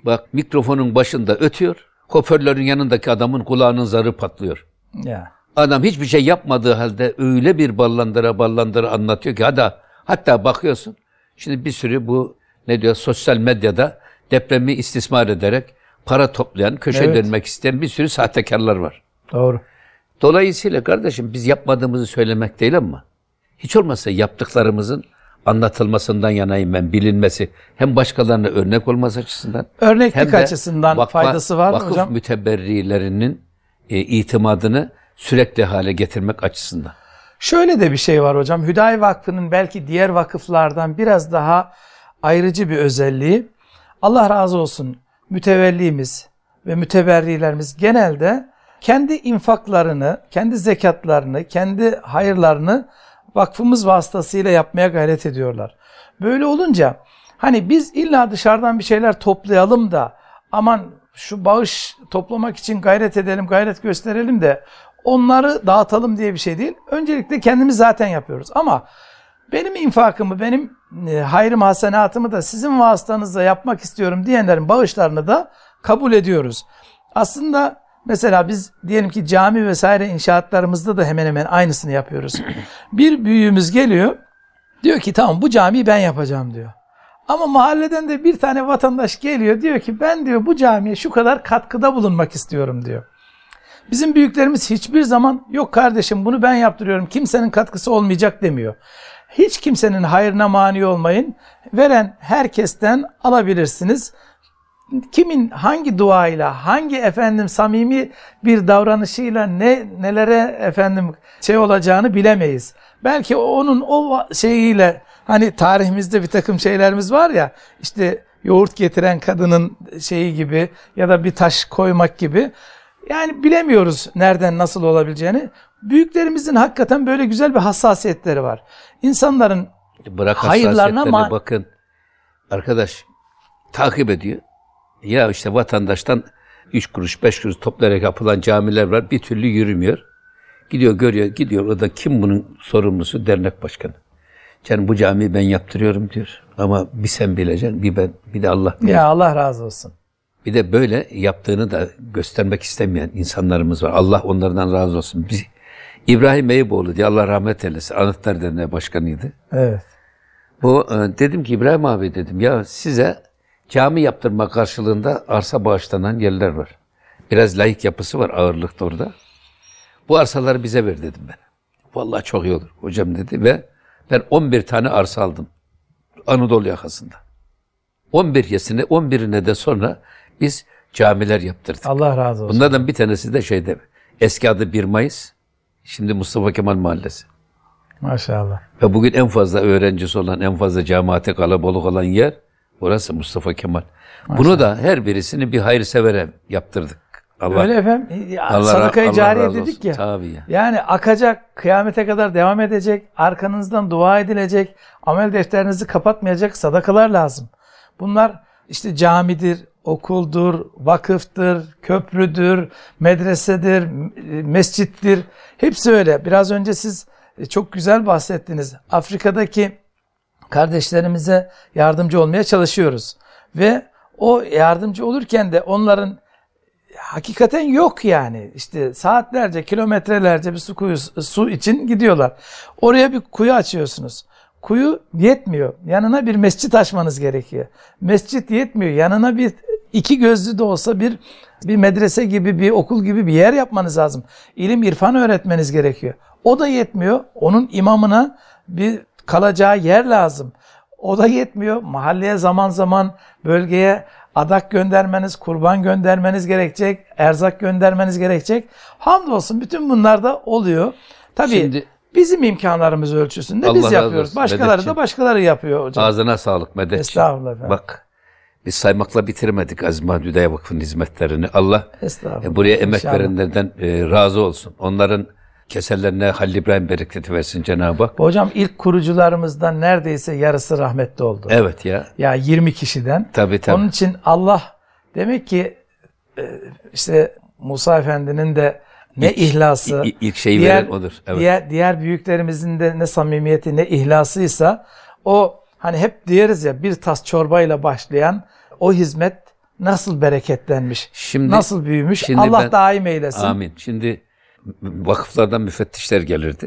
Bak mikrofonun başında ötüyor. Hoparlörün yanındaki adamın kulağının zarı patlıyor. Ya. Adam hiçbir şey yapmadığı halde öyle bir ballandıra ballandıra anlatıyor ki hatta, hatta bakıyorsun. Şimdi bir sürü bu ne diyor sosyal medyada depremi istismar ederek para toplayan, köşe Evet. dönmek isteyen bir sürü sahtekarlar var. Doğru. Dolayısıyla kardeşim biz yapmadığımızı söylemek değil ama hiç olmazsa yaptıklarımızın anlatılmasından yanayım ben, bilinmesi. Hem başkalarına örnek olması açısından. Örneklik hem de açısından vakfa, faydası var mı vakıf hocam? müteberrilerinin e, itimadını sürekli hale getirmek açısından. Şöyle de bir şey var hocam. Hüdayi Vakfı'nın belki diğer vakıflardan biraz daha ayrıcı bir özelliği. Allah razı olsun mütevellimiz ve müteberrilerimiz genelde kendi infaklarını, kendi zekatlarını, kendi hayırlarını vakfımız vasıtasıyla yapmaya gayret ediyorlar. Böyle olunca hani biz illa dışarıdan bir şeyler toplayalım da aman şu bağış toplamak için gayret edelim, gayret gösterelim de onları dağıtalım diye bir şey değil. Öncelikle kendimiz zaten yapıyoruz. Ama benim infakımı, benim e, hayrım hasenatımı da sizin vasıtanızla yapmak istiyorum diyenlerin bağışlarını da kabul ediyoruz. Aslında mesela biz diyelim ki cami vesaire inşaatlarımızda da hemen hemen aynısını yapıyoruz. Bir büyüğümüz geliyor, diyor ki tamam bu camiyi ben yapacağım diyor. Ama mahalleden de bir tane vatandaş geliyor, diyor ki ben diyor bu camiye şu kadar katkıda bulunmak istiyorum diyor. Bizim büyüklerimiz hiçbir zaman yok kardeşim bunu ben yaptırıyorum, kimsenin katkısı olmayacak demiyor. Hiç kimsenin hayrına mani olmayın. Veren herkesten alabilirsiniz. Kimin hangi duayla, hangi efendim samimi bir davranışıyla ne nelere efendim şey olacağını bilemeyiz. Belki onun o şeyiyle hani tarihimizde bir takım şeylerimiz var ya, işte yoğurt getiren kadının şeyi gibi ya da bir taş koymak gibi. Yani bilemiyoruz nereden nasıl olabileceğini. Büyüklerimizin hakikaten böyle güzel bir hassasiyetleri var. İnsanların Bırak hayırlarına hassasiyetlerine ma- bakın. Arkadaş takip ediyor. Ya işte vatandaştan üç kuruş beş kuruş toplayarak yapılan camiler var. Bir türlü yürümüyor. Gidiyor görüyor gidiyor. O da kim bunun sorumlusu? Dernek başkanı. Canım bu camiyi ben yaptırıyorum diyor. Ama bir sen bileceksin bir ben bir de Allah bilir. ya Allah razı olsun. Bir de böyle yaptığını da göstermek istemeyen insanlarımız var. Allah onlardan razı olsun. Biz, İbrahim Eyüboğlu diye Allah rahmet eylesin. Anıtlar Derneği Başkanıydı. Evet. Bu dedim ki İbrahim abi dedim ya size cami yaptırma karşılığında arsa bağışlanan yerler var. Biraz laik yapısı var ağırlıkta orada. Bu arsaları bize ver dedim ben. Vallahi çok iyi olur hocam dedi ve ben on bir tane arsa aldım. Anadolu yakasında. on bir yesine on birine de sonra biz camiler yaptırdık. Allah razı olsun. Bunlardan bir tanesi de şeyde eski adı bir Mayıs. Şimdi Mustafa Kemal Mahallesi. Maşallah. Ve bugün en fazla öğrencisi olan, en fazla cemaate kalabalık olan yer orası Mustafa Kemal. Maşallah. Bunu da her birisini bir hayırsevere yaptırdık. Allah, Öyle efendim. Ya, Allah, sadaka-i Allah cariye razı dedik olsun. ya. Tabii ya. Yani akacak, kıyamete kadar devam edecek, arkanızdan dua edilecek, amel defterinizi kapatmayacak sadakalar lazım. Bunlar işte camidir, okuldur, vakıftır, köprüdür, medresedir, mescittir. Hepsi öyle. Biraz önce siz çok güzel bahsettiniz. Afrika'daki kardeşlerimize yardımcı olmaya çalışıyoruz. Ve o yardımcı olurken de onların hakikaten yok yani. İşte saatlerce, kilometrelerce bir su kuyusu, su için gidiyorlar. Oraya bir kuyu açıyorsunuz. Kuyu yetmiyor. Yanına bir mescit açmanız gerekiyor. Mescit yetmiyor. Yanına bir iki gözlü de olsa bir bir medrese gibi, bir okul gibi bir yer yapmanız lazım. İlim, irfan öğretmeniz gerekiyor. O da yetmiyor. Onun imamına bir kalacağı yer lazım. O da yetmiyor. Mahalleye zaman zaman, bölgeye adak göndermeniz, kurban göndermeniz gerekecek, erzak göndermeniz gerekecek. Hamdolsun bütün bunlar da oluyor. Tabii Şimdi, bizim imkanlarımız ölçüsünde Allah biz razı yapıyoruz. olsun, Başkaları Medetciğim. da başkaları yapıyor hocam. Ağzına sağlık Medetciğim. Estağfurullah efendim. Bak biz saymakla bitirmedik Aziz Mahmud Hüdayi Vakfı'nın hizmetlerini. Allah Estağfurullah. e, buraya emek İnşallah. verenlerden e, razı olsun. Onların keserlerine Halil İbrahim bereketi versin Cenab-ı Hak. Hocam ilk kurucularımızdan neredeyse yarısı rahmetli oldu. Evet ya. Ya yirmi kişiden. Tabii tabii. Onun için Allah demek ki işte Musa Efendi'nin de ne İlk- ihlası, ilk- ilk şeyi diğer, veren odur. Evet. diğer, diğer büyüklerimizin de ne samimiyeti ne ihlasıysa o hani hep diyeriz ya bir tas çorbayla başlayan o hizmet nasıl bereketlenmiş, Şimdi, nasıl büyümüş. şimdi Allah ben, daim eylesin. Amin. Şimdi vakıflardan müfettişler gelirdi.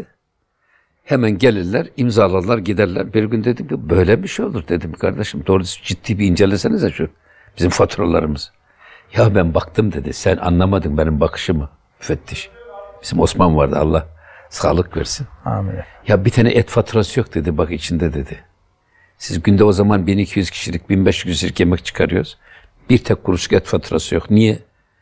Hemen gelirler, imzalarlar, giderler. Bir gün dedim ki böyle bir şey olur dedim kardeşim. Doğrusu ciddi bir incelesenize şu bizim faturalarımız. Ya ben baktım dedi. Sen anlamadın benim bakışımı müfettiş. Bizim Osman vardı, Allah sağlık versin. Amin. Ya bir tane et faturası yok dedi, bak içinde dedi. Siz günde o zaman bin iki yüz kişilik, bin beş yüz kişilik yemek çıkarıyoruz. Bir tek kuruşluk et faturası yok. Niye?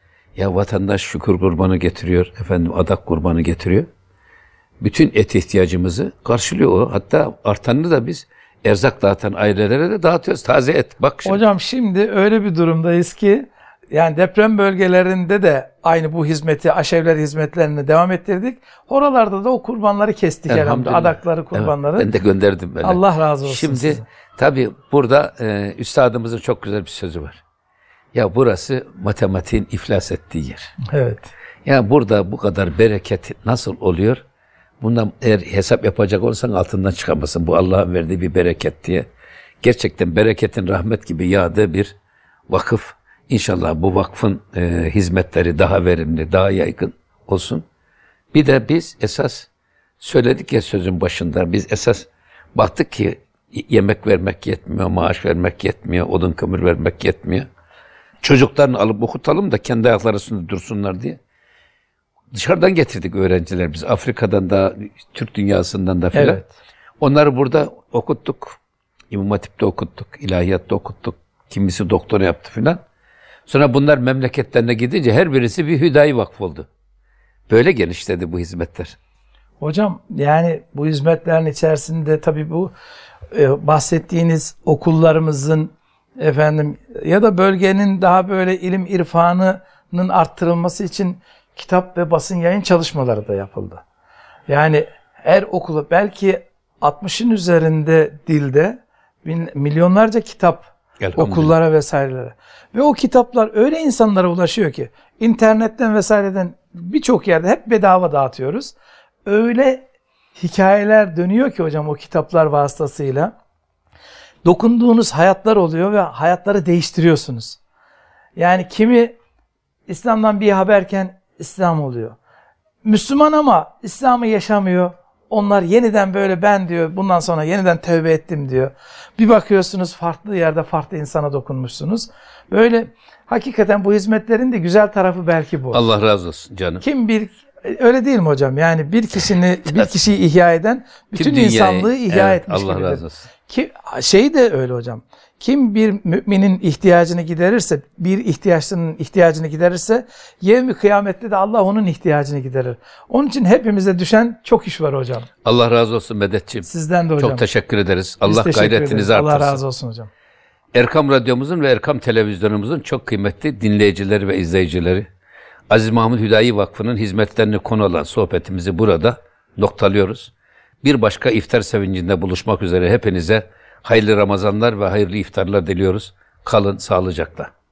Ya vatandaş şükür kurbanı getiriyor, efendim adak kurbanı getiriyor. Bütün et ihtiyacımızı karşılıyor o. Hatta artanını da biz erzak dağıtan ailelere de dağıtıyoruz. Taze et. Bak şimdi. Hocam şimdi öyle bir durumdayız ki yani deprem bölgelerinde de aynı bu hizmeti, aşevler hizmetlerini devam ettirdik. Oralarda da o kurbanları kestik elhamdülillah. Adakları, kurbanları. Evet, ben de gönderdim böyle. Allah razı olsun Şimdi size. tabii burada e, üstadımızın çok güzel bir sözü var. Ya burası matematiğin iflas ettiği yer. Evet. Ya burada bu kadar bereket nasıl oluyor? Bundan eğer hesap yapacak olursan altından çıkamazsın. Bu Allah'ın verdiği bir bereket diye. Gerçekten bereketin rahmet gibi yağdığı bir vakıf. İnşallah bu vakfın e, hizmetleri daha verimli, daha yaygın olsun. Bir de biz esas söyledik ya sözün başında, biz esas baktık ki yemek vermek yetmiyor, maaş vermek yetmiyor, odun kömür vermek yetmiyor. Çocuklarını alıp okutalım da kendi ayakları üstünde dursunlar diye. Dışarıdan getirdik öğrenciler biz. Afrika'dan da, Türk dünyasından da filan. Evet. Onları burada okuttuk. İmam Hatip'te okuttuk, ilahiyatta okuttuk. Kimisi doktora yaptı filan. Sonra bunlar memleketlerine gidince her birisi bir Hüdayi Vakfı oldu. Böyle genişledi bu hizmetler. Hocam yani bu hizmetlerin içerisinde tabii bu e, bahsettiğiniz okullarımızın efendim ya da bölgenin daha böyle ilim irfanının arttırılması için kitap ve basın yayın çalışmaları da yapıldı. Yani her okulu belki altmışın üzerinde dilde bin, milyonlarca kitap okullara vesairelere. Ve o kitaplar öyle insanlara ulaşıyor ki internetten vesaireden birçok yerde hep bedava dağıtıyoruz. Öyle hikayeler dönüyor ki hocam o kitaplar vasıtasıyla dokunduğunuz hayatlar oluyor ve hayatları değiştiriyorsunuz. Yani kimi İslam'dan bir haberken İslam oluyor. Müslüman ama İslam'ı yaşamıyor. Onlar yeniden böyle ben diyor bundan sonra yeniden tövbe ettim diyor. Bir bakıyorsunuz farklı yerde farklı insana dokunmuşsunuz. Böyle hakikaten bu hizmetlerin de güzel tarafı belki bu. Allah razı olsun canım. Kim bir öyle değil mi hocam? Yani bir kişini bir kişiyi ihya eden bütün dünyayı, insanlığı ihya evet, etmiş Allah gibidir. razı olsun. Ki şey de öyle hocam. Kim bir müminin ihtiyacını giderirse, bir ihtiyaçlının ihtiyacını giderirse, yevmi kıyamette de Allah onun ihtiyacını giderir. Onun için hepimize düşen çok iş var hocam. Allah razı olsun Medetciğim. Sizden de hocam. Çok teşekkür ederiz. Biz Allah teşekkür gayretinizi ederiz. artırsın. Allah razı olsun hocam. Erkam Radyomuzun ve Erkam Televizyonumuzun çok kıymetli dinleyicileri ve izleyicileri, Aziz Mahmud Hüdayi Vakfı'nın hizmetlerini konu alan sohbetimizi burada noktalıyoruz. Bir başka iftar sevincinde buluşmak üzere hepinize hayırlı Ramazanlar ve hayırlı iftarlar diliyoruz. Kalın sağlıcakla.